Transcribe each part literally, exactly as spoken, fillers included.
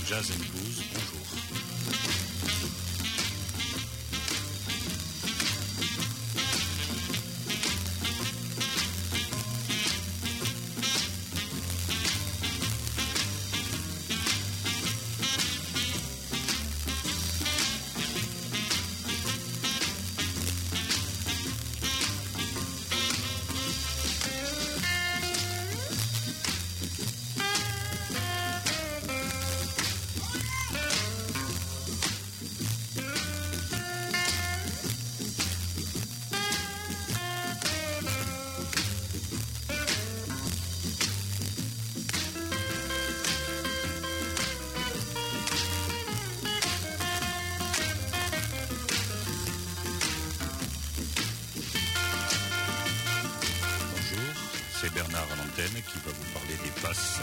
Jazz and Blues, bonjour. Bernard à l'antenne qui va vous parler des basses.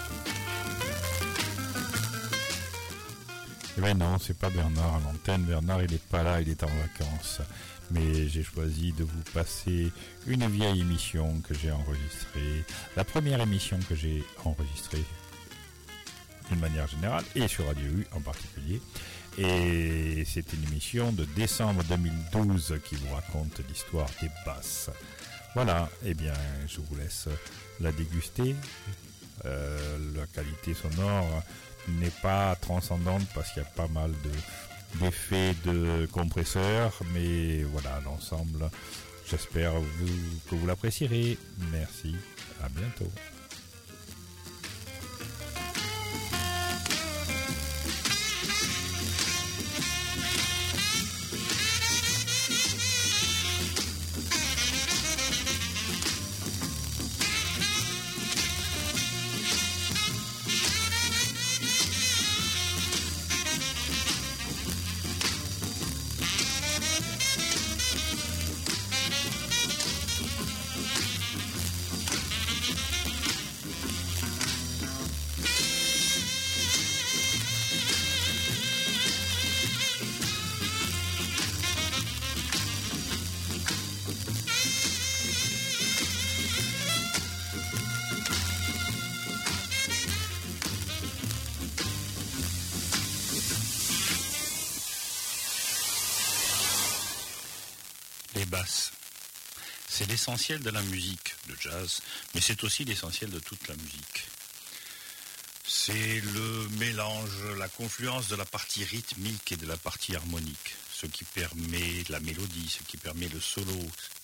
Eh ben non, c'est pas Bernard à l'antenne. Bernard, il est pas là, il est en vacances. Mais j'ai choisi de vous passer une vieille émission que j'ai enregistrée. La première émission que j'ai enregistrée, d'une manière générale, et sur Radio U en particulier. Et c'est une émission de décembre deux mille douze qui vous raconte l'histoire des basses. Voilà, eh bien, je vous laisse la déguster. Euh, la qualité sonore n'est pas transcendante parce qu'il y a pas mal de, d'effets de compresseurs, mais voilà, l'ensemble, j'espère vous, que vous l'apprécierez. Merci, à bientôt. C'est l'essentiel de la musique de jazz, mais c'est aussi l'essentiel de toute la musique. C'est le mélange, la confluence de la partie rythmique et de la partie harmonique, ce qui permet la mélodie, ce qui permet le solo.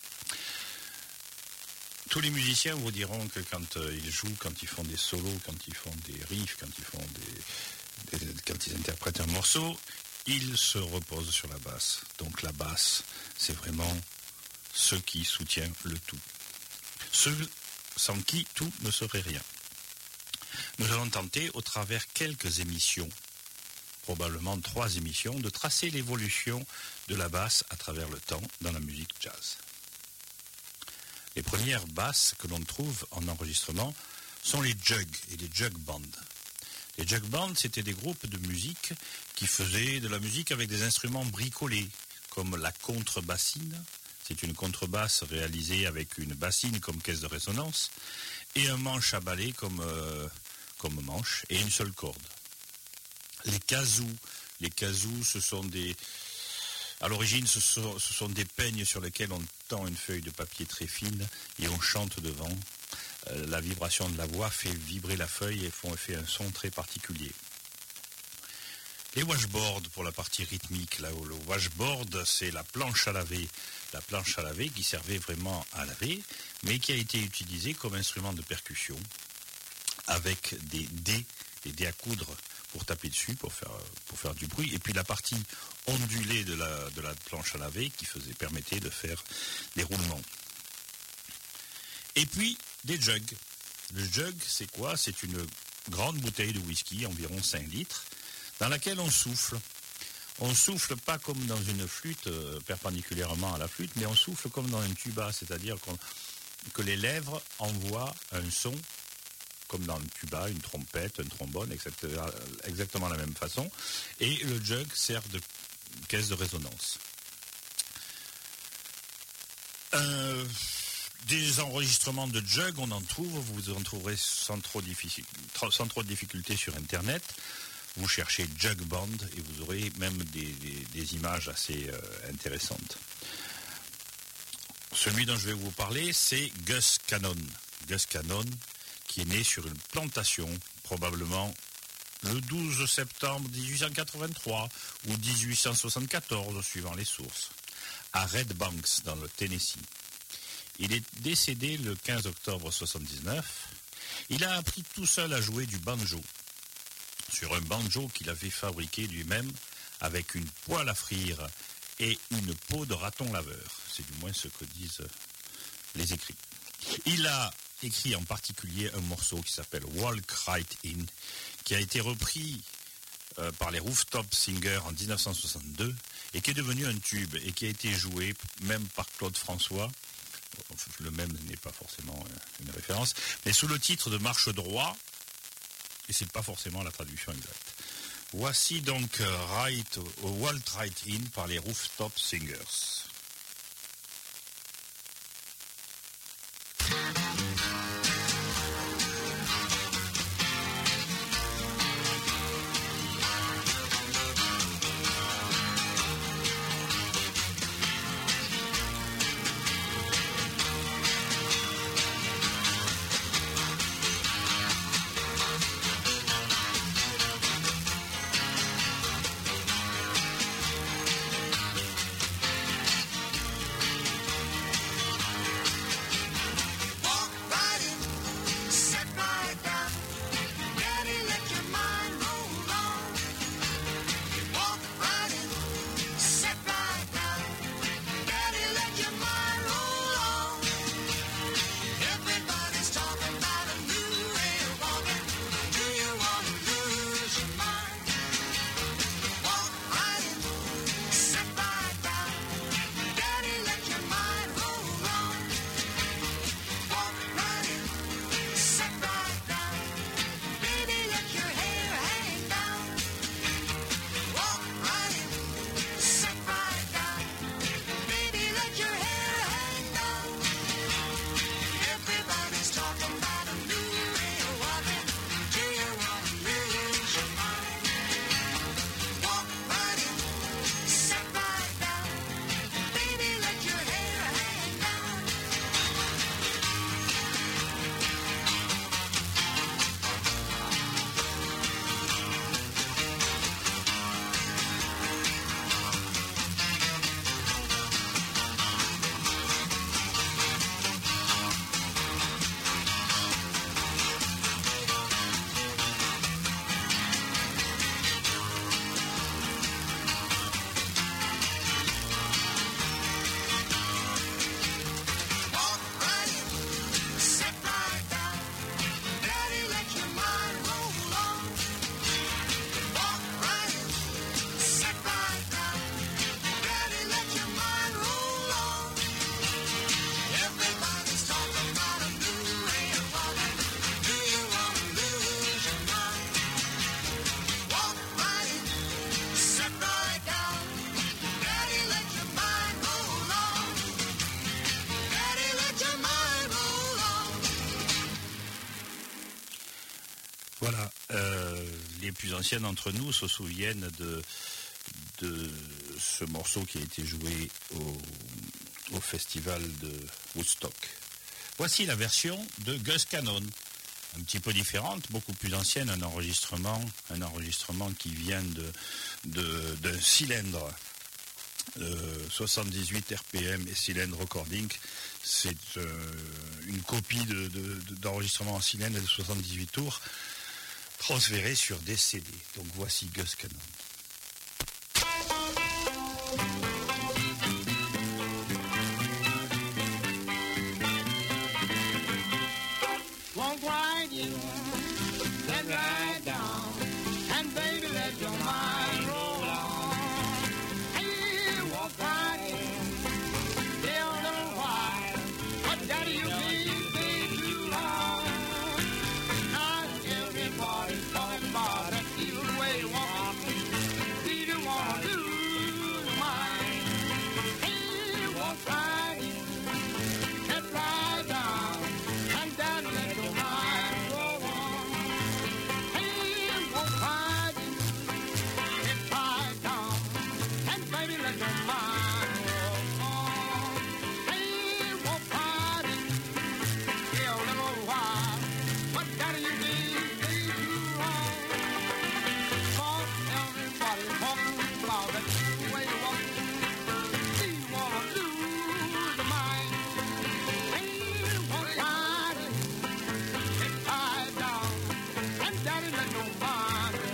Tous les musiciens vous diront que quand ils jouent, quand ils font des solos, quand ils font des riffs, quand ils font des, des quand ils interprètent un morceau, ils se reposent sur la basse. Donc la basse, c'est vraiment ce qui soutient le tout. Ce sans qui tout ne serait rien. Nous allons tenter, au travers quelques émissions, probablement trois émissions, de tracer l'évolution de la basse à travers le temps dans la musique jazz. Les premières basses que l'on trouve en enregistrement sont les jugs et les jug bands. Les jug bands, c'était des groupes de musique qui faisaient de la musique avec des instruments bricolés, comme la contrebassine. C'est une contrebasse réalisée avec une bassine comme caisse de résonance et un manche à balai comme, euh, comme manche et une seule corde. Les kazoo, les kazoo, ce sont des... À l'origine, ce sont, ce sont des peignes sur lesquels on tend une feuille de papier très fine et on chante devant. Euh, la vibration de la voix fait vibrer la feuille et font, fait un son très particulier. Les washboards pour la partie rythmique. Là, le washboard, c'est la planche à laver. La planche à laver qui servait vraiment à laver, mais qui a été utilisée comme instrument de percussion avec des dés, des dés à coudre pour taper dessus, pour faire, pour faire du bruit. Et puis la partie ondulée de la, de la planche à laver qui faisait, permettait de faire des roulements. Et puis des jugs. Le jug, c'est quoi? C'est une grande bouteille de whisky, environ cinq litres, dans laquelle on souffle. On souffle pas comme dans une flûte, euh, perpendiculairement à la flûte, mais on souffle comme dans un tuba, c'est-à-dire qu'on, que les lèvres envoient un son, comme dans le tuba, une trompette, un trombone, et cetera, exactement la même façon. Et le jug sert de caisse de résonance. Euh, des enregistrements de jug, on en trouve, vous en trouverez sans trop, difficile, sans trop de difficultés sur Internet. vous cherchez Jug Band et vous aurez même des, des, des images assez euh, intéressantes. Celui dont je vais vous parler, c'est Gus Cannon. Gus Cannon, qui est né sur une plantation, probablement le douze septembre dix-huit cent quatre-vingt-trois ou dix-huit cent soixante-quatorze, suivant les sources, à Red Banks, dans le Tennessee. Il est décédé le quinze octobre soixante-dix-neuf. Il a appris tout seul à jouer du banjo, sur un banjo qu'il avait fabriqué lui-même avec une poêle à frire et une peau de raton laveur. C'est du moins ce que disent les écrits. Il a écrit en particulier un morceau qui s'appelle Walk Right In, qui a été repris euh, par les Rooftop Singers en dix-neuf cent soixante-deux et qui est devenu un tube et qui a été joué même par Claude François. Le même n'est pas forcément une référence, mais sous le titre de Marche droit, et c'est pas forcément la traduction exacte. Voici donc Right, Walk Right In par les Rooftop Singers. Voilà, euh, les plus anciens d'entre nous se souviennent de, de ce morceau qui a été joué au, au festival de Woodstock. Voici la version de Gus Cannon, un petit peu différente, beaucoup plus ancienne, un enregistrement, un enregistrement qui vient de, de, d'un cylindre euh, soixante-dix-huit R P M et cylindre recording. C'est euh, une copie de, de, de, d'enregistrement en cylindre de soixante-dix-huit tours transféré sur des C D. Donc voici Gus Cannon. Walk right in, let right down, and baby let your mind roll on. Hey, walk right in, stay a little while, but daddy you please stay too long. Not everybody's talking about that evil way of walking. See you wanna lose your mind. Hey, walk right in, let right down, and daddy let your mind roll on. Daddy, let your mind roll.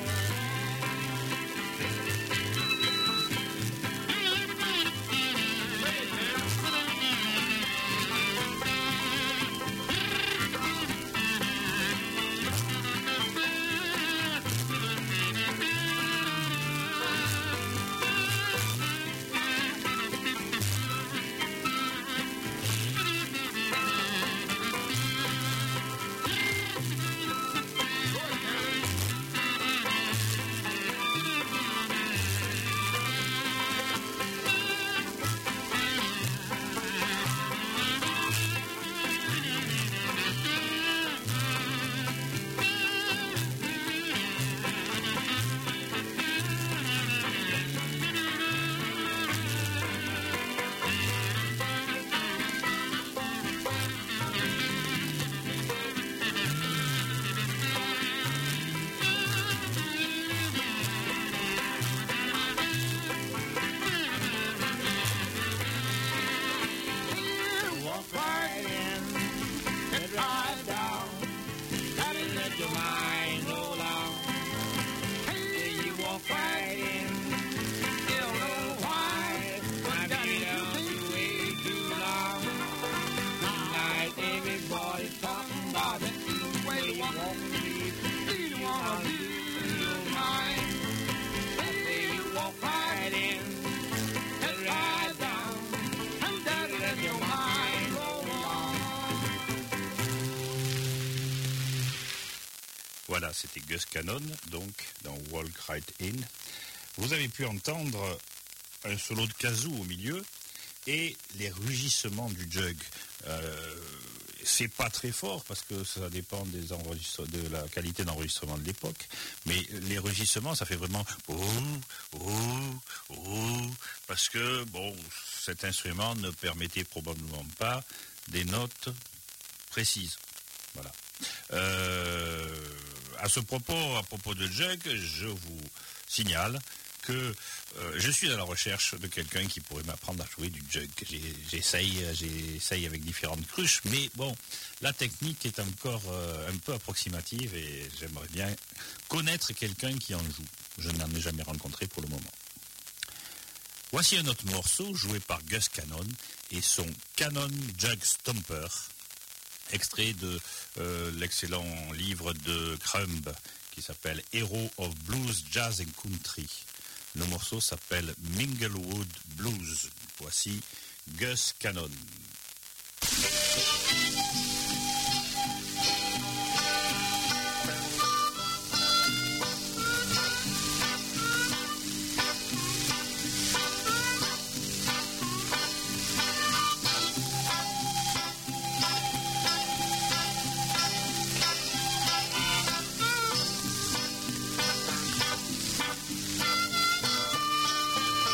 Voilà, c'était Gus Cannon, donc, dans Walk Right In. Vous avez pu entendre un solo de kazoo au milieu et les rugissements du jug. Euh, c'est pas très fort parce que ça dépend des enregistre- de la qualité d'enregistrement de l'époque, mais les rugissements, ça fait vraiment ouh, ouh, ouh, parce que, bon, cet instrument ne permettait probablement pas des notes précises. Voilà. Euh, à ce propos, à propos de jug, je vous signale que euh, je suis à la recherche de quelqu'un qui pourrait m'apprendre à jouer du jug. J'ai, j'essaye, j'essaye avec différentes cruches, mais bon, la technique est encore euh, un peu approximative et j'aimerais bien connaître quelqu'un qui en joue. Je n'en ai jamais rencontré pour le moment. Voici un autre morceau joué par Gus Cannon et son Cannon Jug Stomper, extrait de euh, l'excellent livre de Crumb qui s'appelle Hero of Blues, Jazz and Country. Le morceau s'appelle Minglewood Blues. Voici Gus Cannon.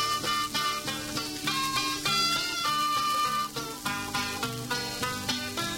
Thank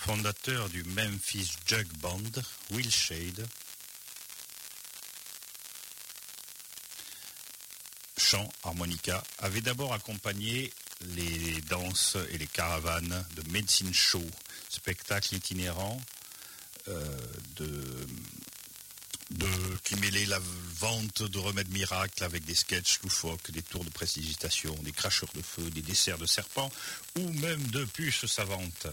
fondateur du Memphis Jug Band, Will Shade, chant, harmonica, avait d'abord accompagné les danses et les caravanes de Medicine Show, spectacle itinérant euh, de, de, qui mêlait la vente de remèdes miracles avec des sketchs loufoques, des tours de prestidigitation, des cracheurs de feu, des desserts de serpents ou même de puces savantes.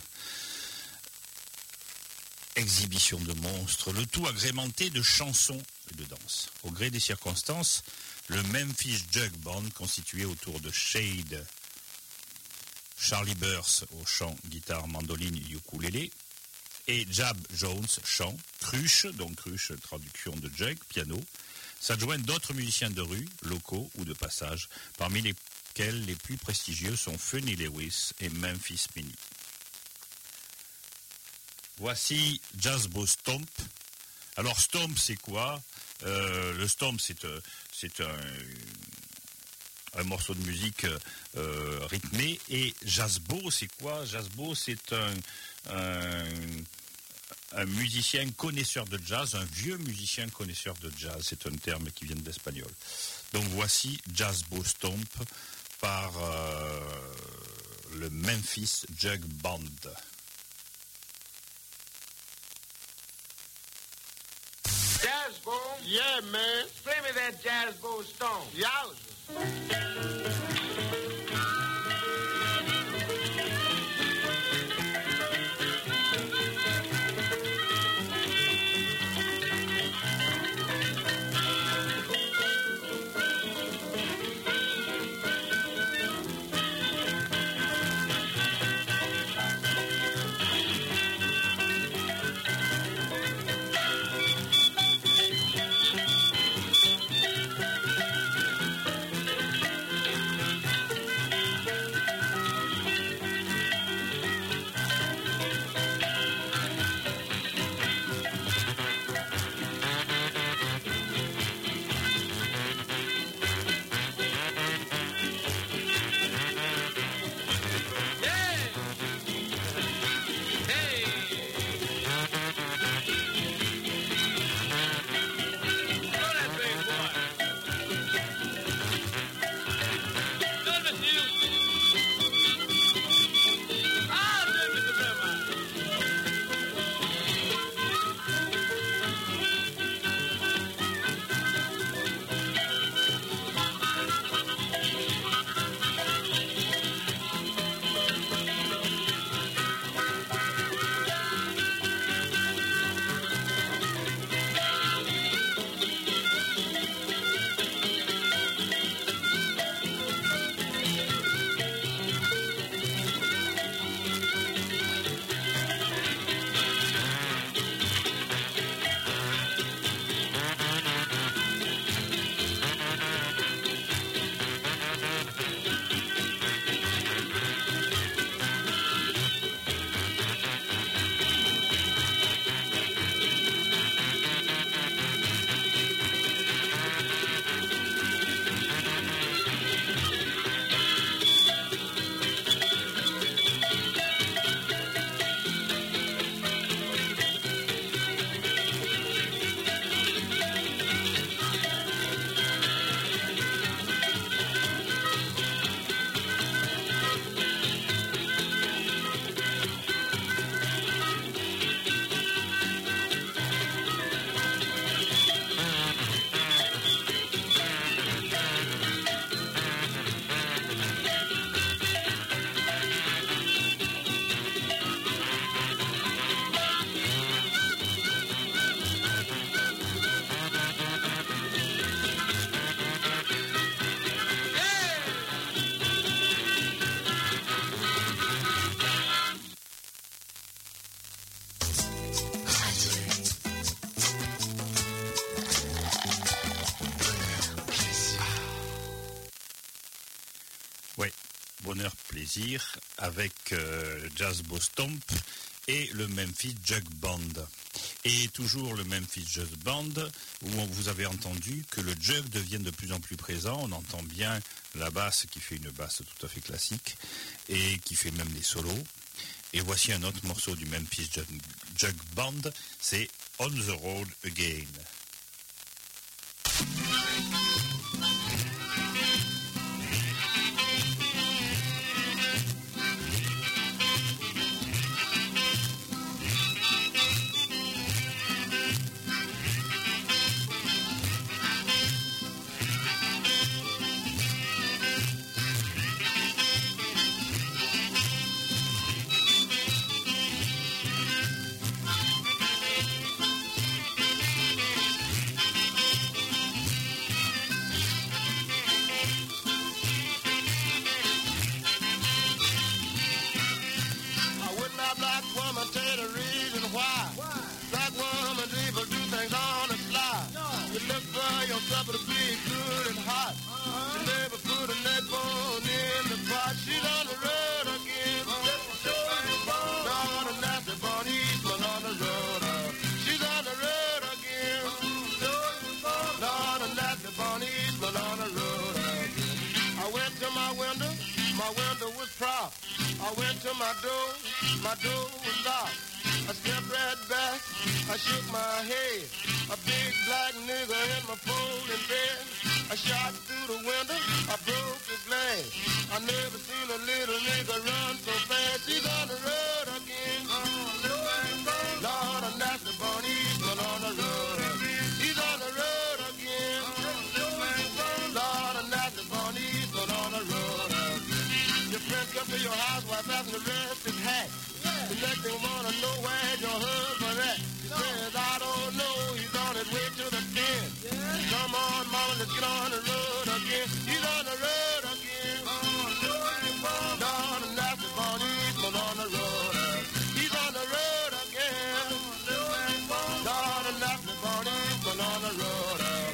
Exhibition de monstres, le tout agrémenté de chansons et de danses. Au gré des circonstances, le Memphis Jug Band, constitué autour de Shade, Charlie Burse au chant, guitare, mandoline, ukulélé, et Jab Jones, chant, Cruche, donc Cruche, traduction de jug, piano, s'adjoignent d'autres musiciens de rue, locaux ou de passage, parmi lesquels les plus prestigieux sont Funny Lewis et Memphis Minnie. Voici Jazzbo Stomp. Alors Stomp, c'est quoi? euh, Le Stomp, c'est, euh, c'est un, un morceau de musique euh, rythmé. Et Jazzbo, c'est quoi? Jazzbo, c'est un, un, un musicien connaisseur de jazz, un vieux musicien connaisseur de jazz. C'est un terme qui vient de l'espagnol. Donc voici Jazzbo Stomp par euh, le Memphis Jug Band. Jazzbo? Yeah, man. Play me that Jazzbo Stone. Yowza. Bonheur Plaisir avec euh, Jazzbo Stomp et le Memphis Jug Band. Et toujours le Memphis Jug Band, où vous avez entendu que le jug devient de plus en plus présent. On entend bien la basse qui fait une basse tout à fait classique et qui fait même des solos. Et voici un autre morceau du Memphis Jug, Jug Band, c'est On the Road Again. I went to my door, my door was locked. I stepped right back, I shook my head. A big black nigga in my folding bed. I shot through the window, I broke the glass. I never seen a little nigga run so fast. He's on the road again. Lord, and that's the Bon Eastman on the road again. He's on the road again. Lord, and that's the Bon Eastman on the road again. Your friend come to your house while passing the rest is hat. The next thing wanna know where your husband at. He says, I don't know, he's on his way to the pen. Come on, mama, let's get on the road again. He's on the road again. Lord, and that's the Bon Eastman on the road again. He's on the road again. Lord, and that's the Bon Eastman on the road again.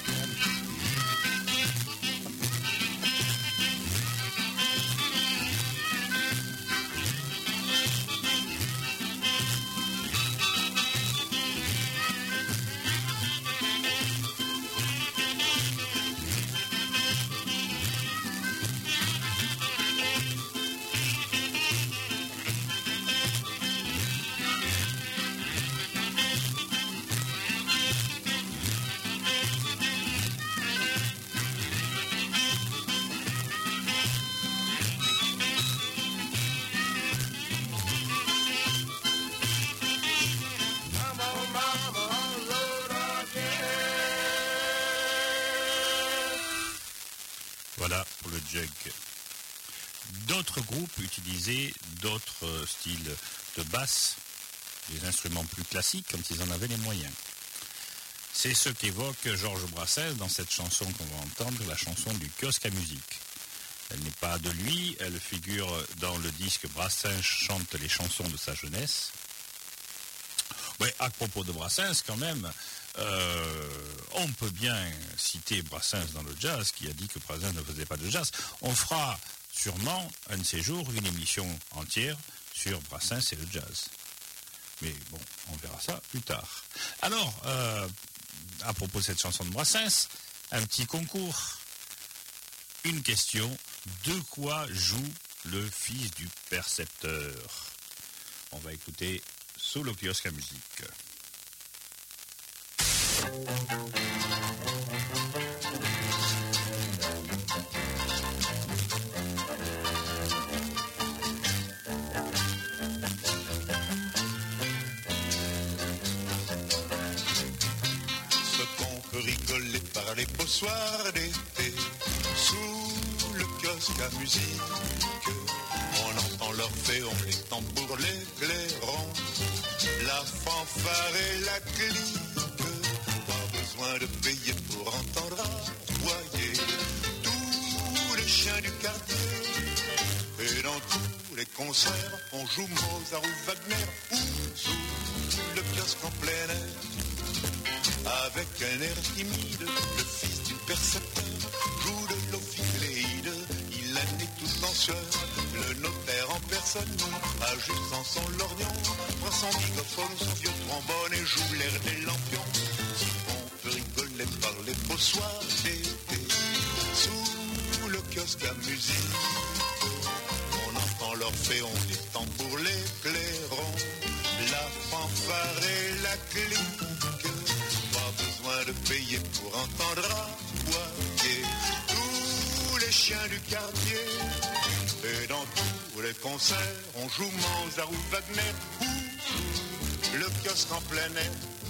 Voilà pour le jug. D'autres groupes utilisaient d'autres styles de basse, des instruments plus classiques quand ils en avaient les moyens. C'est ce qu'évoque Georges Brassens dans cette chanson qu'on va entendre, la chanson du kiosque à musique. Elle n'est pas de lui, elle figure dans le disque Brassens chante les chansons de sa jeunesse. Ouais, à propos de Brassens quand même, euh, on peut bien citer Brassens dans le jazz, qui a dit que Brassens ne faisait pas de jazz. On fera sûrement un de ces jours une émission entière sur Brassens et le jazz. Mais bon, on verra ça plus tard. Alors, euh, à propos de cette chanson de Brassens, un petit concours. Une question, de quoi joue le fils du percepteur? On va écouter sous le kiosque à musique. Rigoler par les beaux soirs d'été, sous le kiosque à musique, on entend l'orphéon, les tambours, les clairons, la fanfare et la clique, pas besoin de payer pour entendre aboyer tous les chiens du quartier, et dans tous les concerts, on joue Mozart ou Wagner, ou sous le kiosque en plein air. Avec un air timide, le fils du percepteur joue de l'ophicléide, il a né tout en sueur, le notaire en personne, ajustant son lorgnon, prend son microphone, son vieux trombone et joue l'air des lampions. On peut rigoler par les beaux soirs d'été, sous le kiosque à musique, on entend l'orphéon, les tambours, les clés. entendra aboyer tous les chiens du quartier. Et dans tous les concerts, on joue Mozart ou Wagner ou le kiosque en plein air.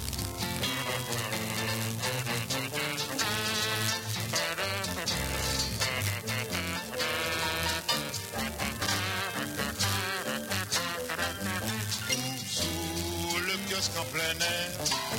En plein air.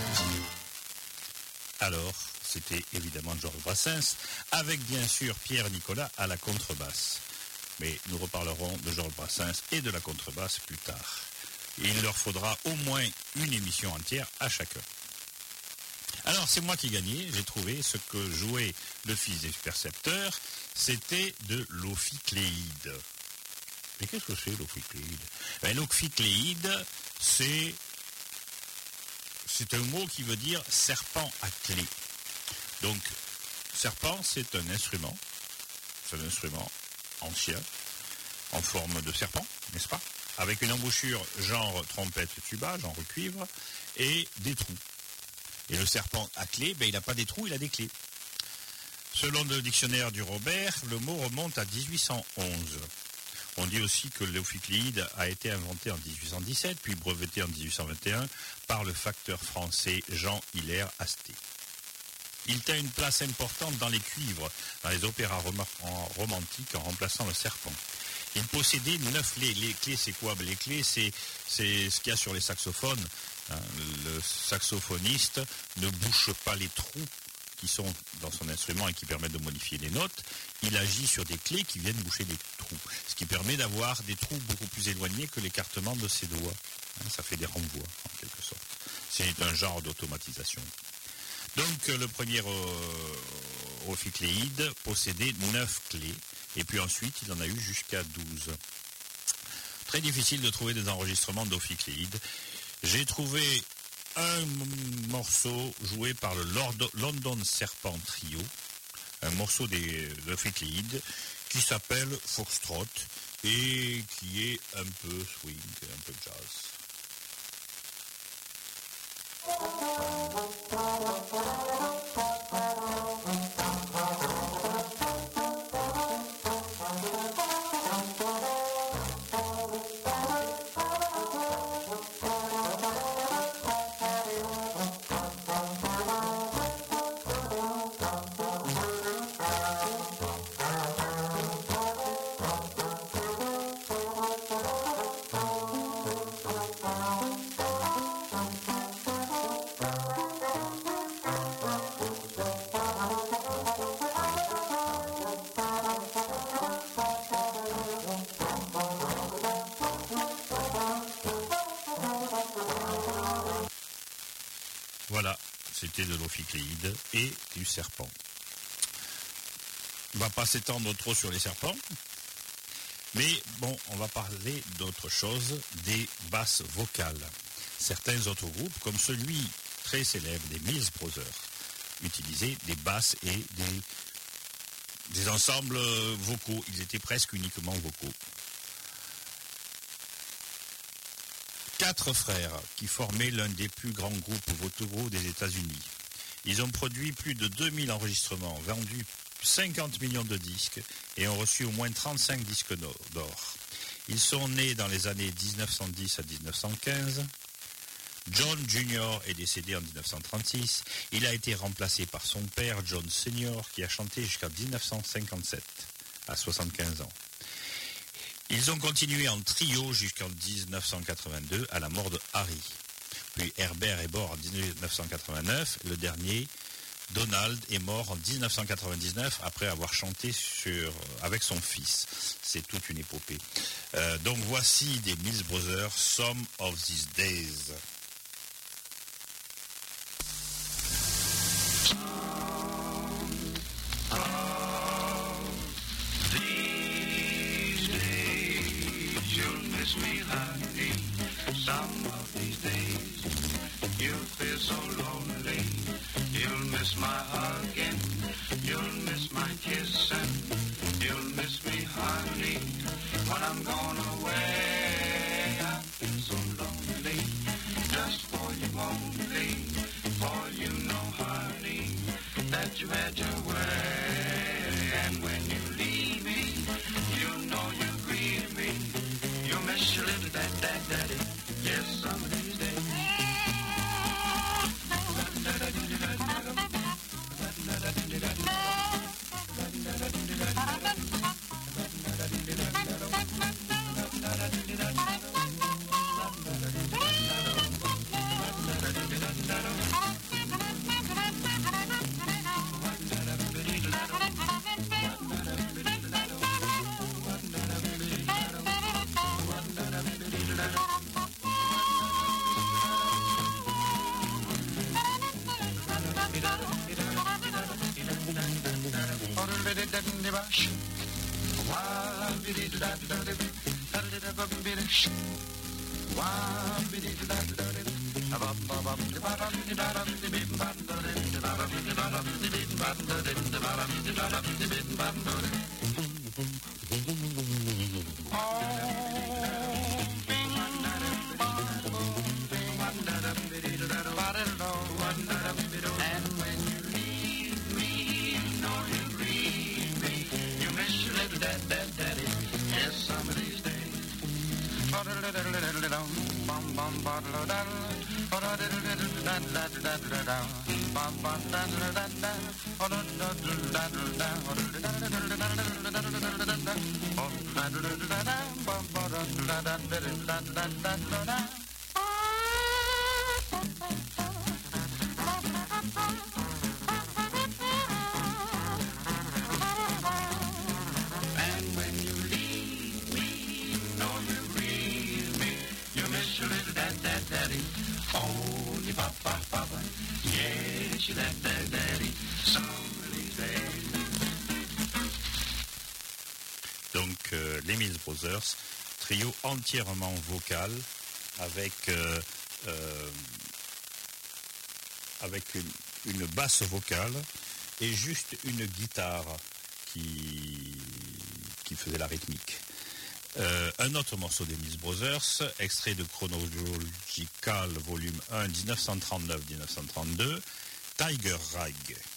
Alors, c'était évidemment Georges Brassens, avec bien sûr Pierre Nicolas à la contrebasse. Mais nous reparlerons de Georges Brassens et de la contrebasse plus tard. Et il leur faudra au moins une émission entière à chacun. Alors, c'est moi qui ai gagné. J'ai trouvé ce que jouait le fils des percepteurs. C'était de l'ophicléide. Mais qu'est-ce que c'est l'ophicléide? Ben, l'ophicléide, c'est... C'est un mot qui veut dire serpent à clé. Donc, serpent, c'est un instrument. C'est un instrument ancien, en forme de serpent, n'est-ce pas? Avec une embouchure genre trompette tuba, genre cuivre, et des trous. Et le serpent à clé, ben, il n'a pas des trous, il a des clés. Selon le dictionnaire du Robert, le mot remonte à dix-huit cent onze. On dit aussi que l'ophicléide a été inventé en dix-huit cent dix-sept, puis breveté en dix-huit cent vingt et un par le facteur français Jean-Hilaire Asté. Il tient une place importante dans les cuivres, dans les opéras rom- en romantiques en remplaçant le serpent. Il possédait neuf clés. Les clés, c'est quoi? Les clés, c'est, c'est ce qu'il y a sur les saxophones. Hein, le saxophoniste ne bouche pas les trous qui sont dans son instrument et qui permettent de modifier les notes. Il agit sur des clés qui viennent boucher des trous, ce qui permet d'avoir des trous beaucoup plus éloignés que l'écartement de ses doigts. Hein, ça fait des renvois, en quelque sorte. C'est un genre d'automatisation. Donc, le premier euh, ophicléide possédait neuf clés, et puis ensuite, il en a eu jusqu'à douze. Très difficile de trouver des enregistrements d'ophicléide. J'ai trouvé un morceau joué par le Lord London Serpent Trio, un morceau des ophicléides qui s'appelle Foxtrot et qui est un peu swing, un peu jazz. Voilà, c'était de l'ophicléide et du serpent. On ne va pas s'étendre trop sur les serpents, mais bon, on va parler d'autre chose, des basses vocales. Certains autres groupes, comme celui très célèbre des Mills Brothers, utilisaient des basses et des, des ensembles vocaux. Ils étaient presque uniquement vocaux. Quatre frères qui formaient l'un des plus grands groupes vocaux des États-Unis. Ils ont produit plus de deux mille enregistrements, vendu cinquante millions de disques et ont reçu au moins trente-cinq disques d'or. Ils sont nés dans les années dix-neuf cent dix à dix-neuf cent quinze. John Junior est décédé en dix-neuf cent trente-six. Il a été remplacé par son père, John Senior, qui a chanté jusqu'à dix-neuf cent cinquante-sept, à soixante-quinze ans. Ils ont continué en trio jusqu'en dix-neuf cent quatre-vingt-deux, à la mort de Harry. Puis Herbert est mort en dix-neuf cent quatre-vingt-neuf. Le dernier, Donald, est mort en dix-neuf cent quatre-vingt-dix-neuf après avoir chanté sur, avec son fils. C'est toute une épopée. Euh, donc voici des Mills Brothers, Some of These Days. Me, honey, some of these days you'll feel so lonely. You'll miss my hugging, you'll miss my kissing, you'll miss me, honey, when I'm gone away. I feel so lonely, just for you only, for you know, honey, that Donc euh, les Mills Brothers, trio entièrement vocal avec euh, euh, avec une, une basse vocale et juste une guitare qui qui faisait la rythmique. Euh, un autre morceau des Mills Brothers, extrait de Chronological volume un, dix-neuf cent trente-neuf à dix-neuf cent trente-deux, Tiger Rag.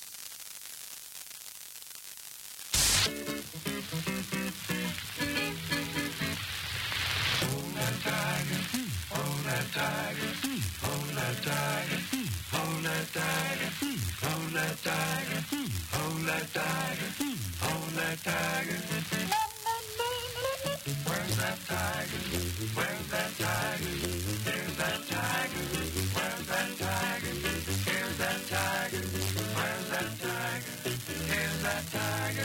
Where's that tiger? Where's that tiger? Here's that tiger. Where's that tiger? Here's that tiger. Where's that tiger? Here's that tiger.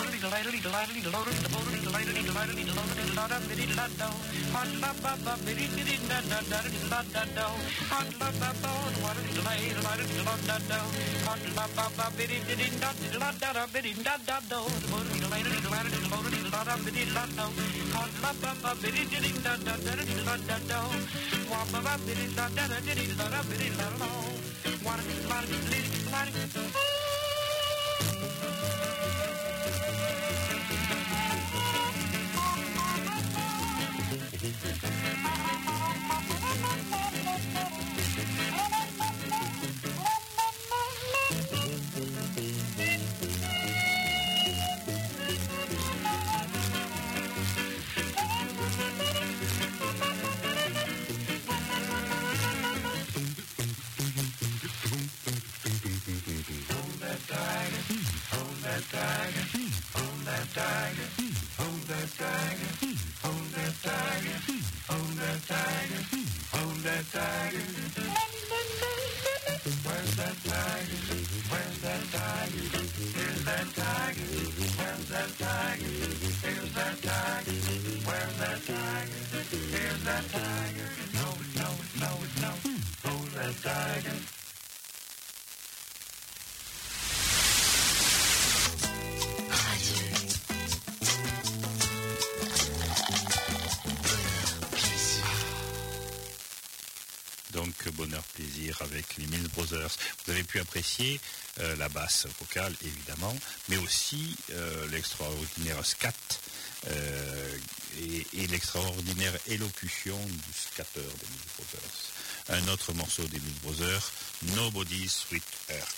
Donc bonheur, plaisir avec les Mills Brothers. Vous avez pu apprécier euh, la basse vocale évidemment, mais aussi euh, l'extraordinaire scat euh, et, et l'extraordinaire élocution du scatteur des Mills Brothers. Un autre morceau des Mills Brothers, Nobody's Sweetheart.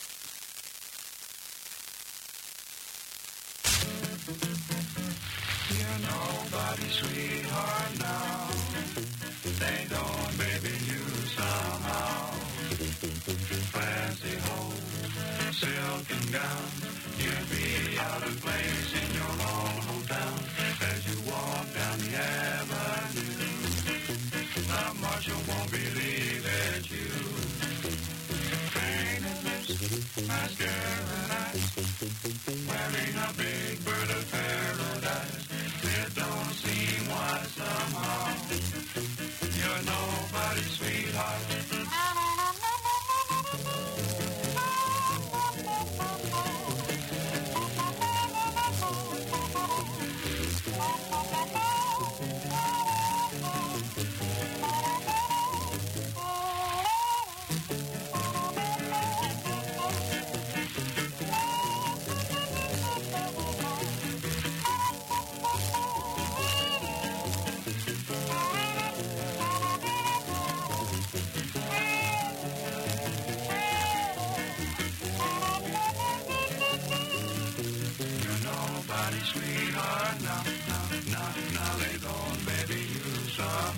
You're nobody's sweetheart now. They don't baby you somehow. Fancy hose, silken gown. You'd be out of place in your own hometown as you walk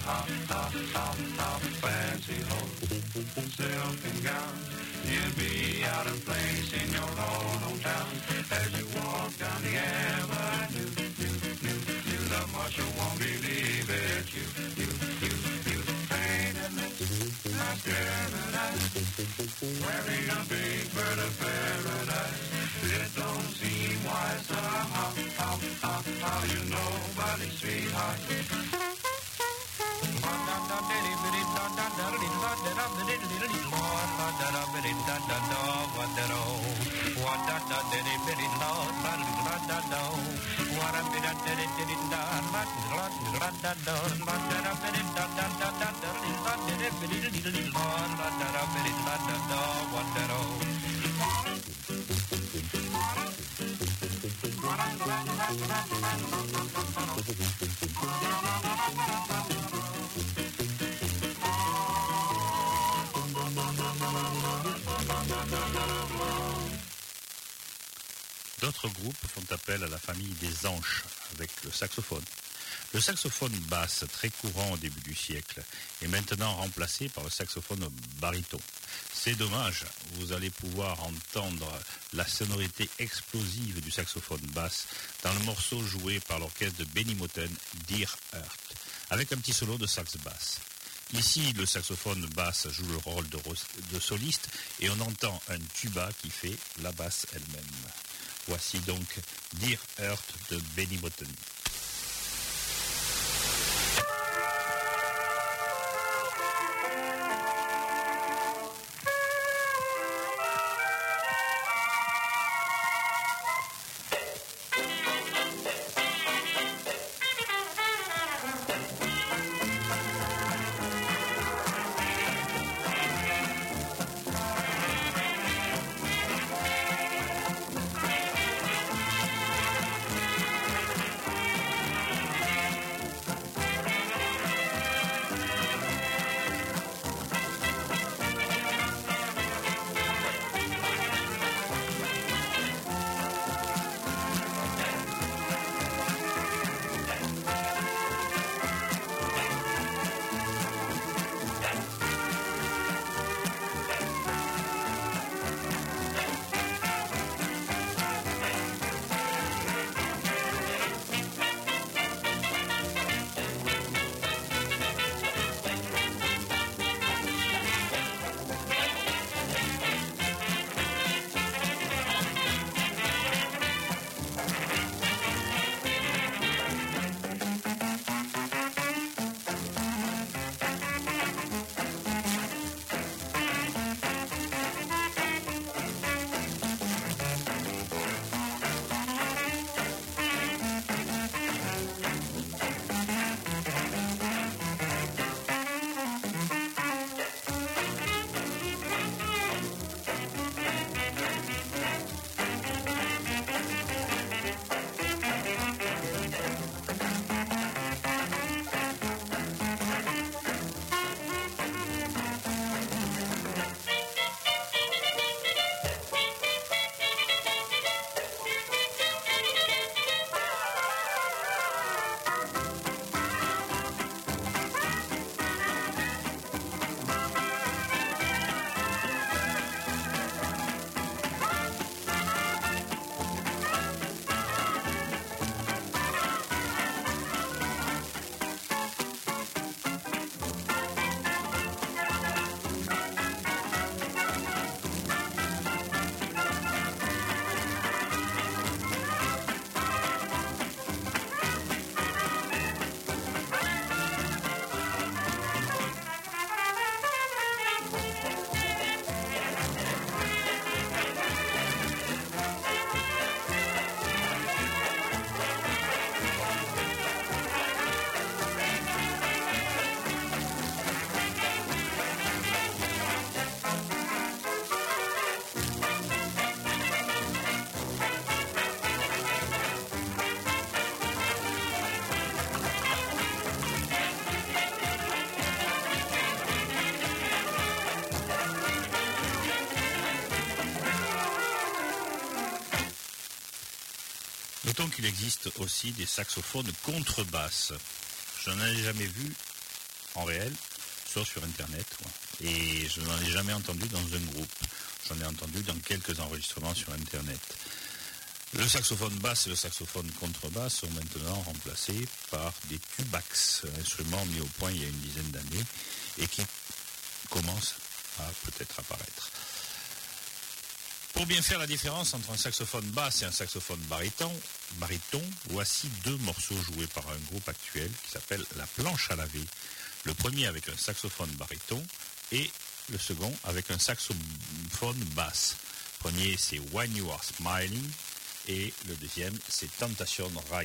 hop, hop, hop, hop, fancy hole, silken gown. You'll be out of place in your own hometown as you walk down the avenue. You, you, you, the marshal won't believe it. You, you, you, you painted me like paradise, wearing a big bird of paradise. It don't seem wise somehow, how, how, how you nobody's sweetheart. D'autres groupes font appel à la famille des anches avec le saxophone. Le saxophone basse, très courant au début du siècle, est maintenant remplacé par le saxophone baryton. C'est dommage, vous allez pouvoir entendre la sonorité explosive du saxophone basse dans le morceau joué par l'orchestre de Benny Moten, Dear Earth, avec un petit solo de sax basse. Ici, le saxophone basse joue le rôle de, de soliste et on entend un tuba qui fait la basse elle-même. Voici donc Dear Earth de Benny Moten. Notons qu'il existe aussi des saxophones contrebasse. Je n'en ai jamais vu en réel, soit sur Internet. Ouais. Et je n'en ai jamais entendu dans un groupe. J'en ai entendu dans quelques enregistrements sur Internet. Le saxophone basse et le saxophone contrebasse sont maintenant remplacés par des tubax, un instrument mis au point il y a une dizaine d'années et qui commence à peut-être apparaître. Pour bien faire la différence entre un saxophone basse et un saxophone baryton, baryton, voici deux morceaux joués par un groupe actuel qui s'appelle La Planche à laver. Le premier avec un saxophone baryton et le second avec un saxophone basse. Le premier c'est When You Are Smiling et le deuxième c'est Temptation Rag.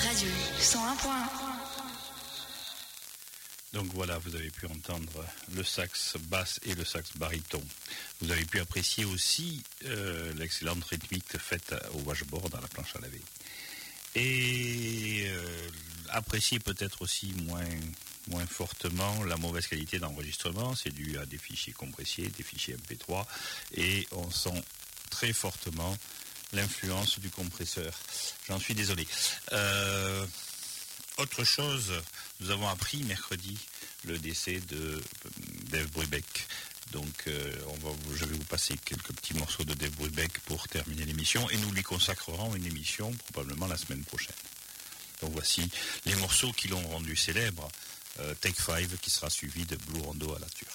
Radio cent un point un. Donc voilà, vous avez pu entendre le sax basse et le sax baryton. Vous avez pu apprécier aussi euh, l'excellente rythmique faite au washboard, à la planche à laver. Et euh, apprécier peut-être aussi moins, moins fortement la mauvaise qualité d'enregistrement. C'est dû à des fichiers compressés, des fichiers M P trois. Et on sent très fortement l'influence du compresseur. J'en suis désolé. Euh, autre chose, nous avons appris mercredi le décès de Dave Brubeck. Donc euh, on va vous, je vais vous passer quelques petits morceaux de Dave Brubeck pour terminer l'émission et nous lui consacrerons une émission probablement la semaine prochaine. Donc voici les morceaux qui l'ont rendu célèbre. Euh, Take Five qui sera suivi de Blue Rondo à la turque.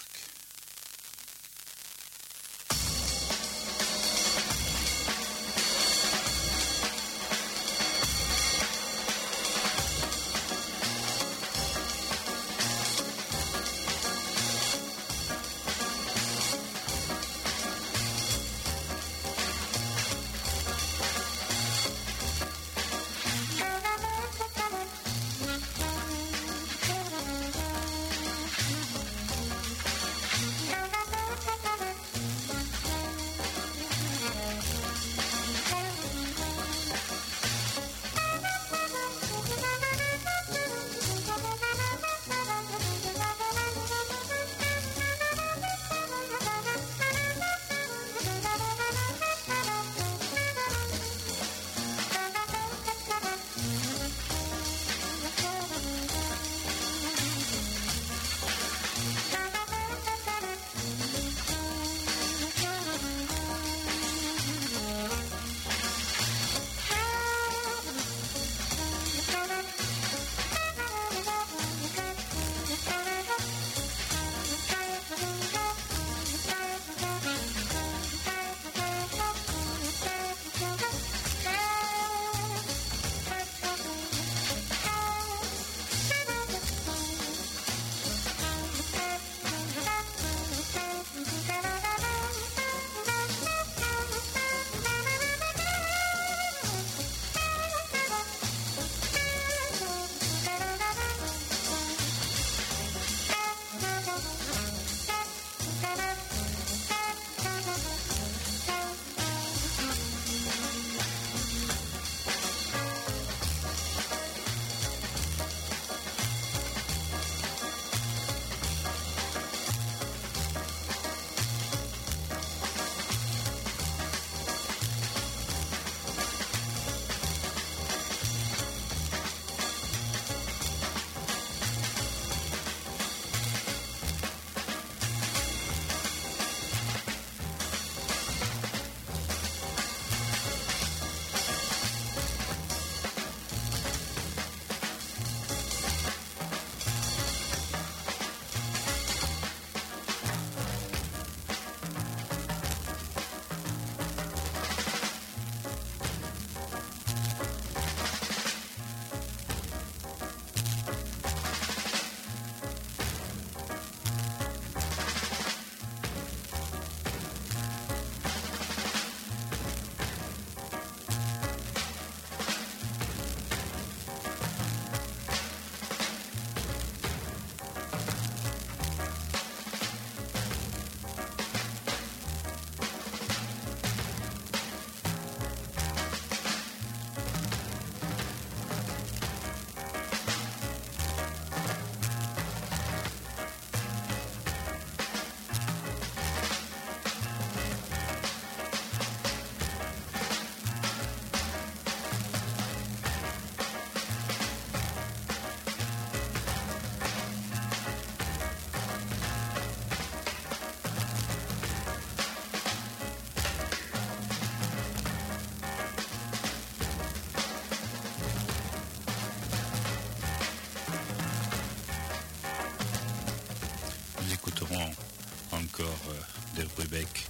encore euh, Dave Brubeck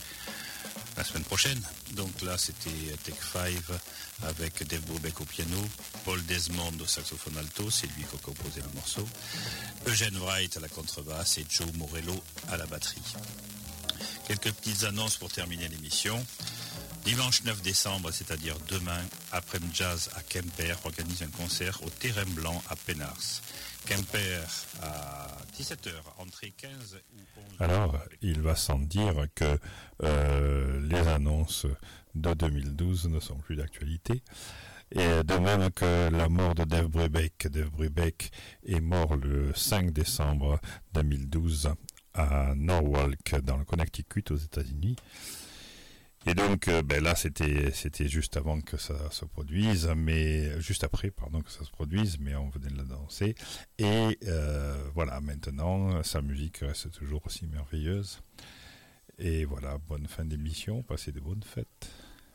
la semaine prochaine. Donc là, c'était Take Five avec Dave Brubeck au piano, Paul Desmond au saxophone alto, c'est lui qui a composé le morceau, Eugene Wright à la contrebasse et Joe Morello à la batterie. Quelques petites annonces pour terminer l'émission. Dimanche neuf décembre, c'est-à-dire demain, Après-midi Jazz à Quimper organise un concert au Terrain Blanc à Pénars. Quimper à dix-sept heures, entrée quinze ou onze. Alors, il va sans dire que euh, les annonces de deux mille douze ne sont plus d'actualité. Et de même que la mort de Dave Brubeck. Dave Brubeck est mort le cinq décembre deux mille douze à Norwalk, dans le Connecticut, aux États-Unis. Et donc, euh, ben là, c'était c'était juste avant que ça se produise, mais juste après, pardon, que ça se produise, mais on venait de la danser. Et euh, voilà, maintenant, sa musique reste toujours aussi merveilleuse. Et voilà, bonne fin d'émission, passez de bonnes fêtes.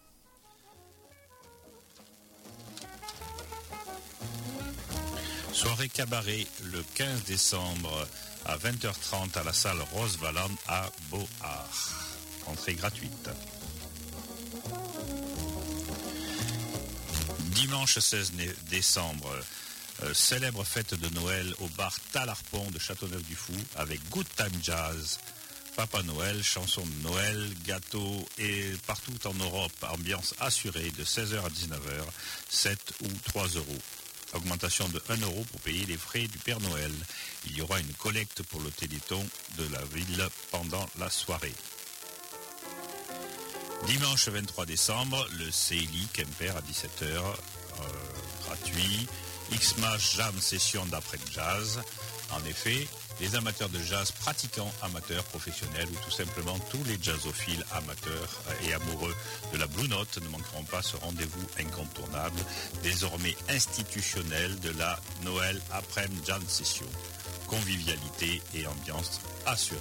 Soirée cabaret le quinze décembre à vingt heures trente à la salle Rosevalland à Beauhardt. Entrée gratuite. Dimanche seize décembre, euh, célèbre fête de Noël au bar Talarpon de Châteauneuf-du-Fou avec Good Time Jazz, Papa Noël, chansons de Noël, gâteaux et partout en Europe, ambiance assurée de seize heures à dix-neuf heures, sept ou trois euros. Augmentation de un euro pour payer les frais du Père Noël. Il y aura une collecte pour le Téléthon de la ville pendant la soirée. Dimanche vingt-trois décembre, le Célie Quimper à dix-sept heures, euh, gratuit. X-Mash Jam Session d'après-jazz. En effet, les amateurs de jazz, pratiquants, amateurs, professionnels ou tout simplement tous les jazzophiles amateurs et amoureux de la Blue Note ne manqueront pas ce rendez-vous incontournable, désormais institutionnel de la Noël après-midi Jam Session. Convivialité et ambiance assurée.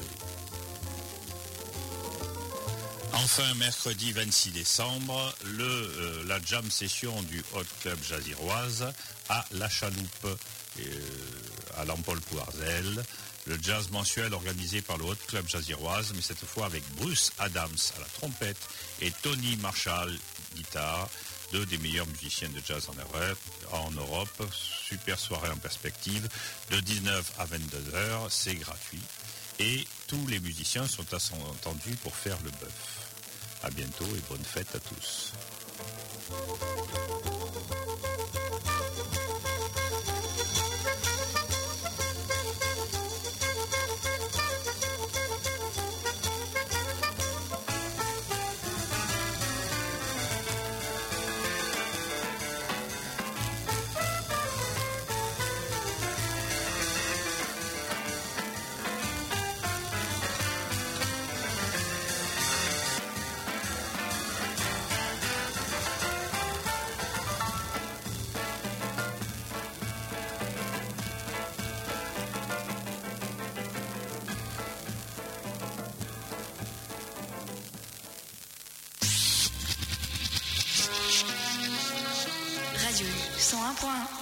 Enfin, mercredi vingt-six décembre, le, euh, la jam session du Hot Club Jaziroise à La Chaloupe, euh, à l'Ampol-Pouarzel. Le jazz mensuel organisé par le Hot Club Jaziroise, mais cette fois avec Bruce Adams à la trompette et Tony Marshall, guitare, deux des meilleurs musiciens de jazz en Europe. En Europe. Super soirée en perspective, de dix-neuf à vingt-deux heures, c'est gratuit. Et tous les musiciens sont attendus pour faire le bœuf. À bientôt et bonne fête à tous. Radio cent un point un.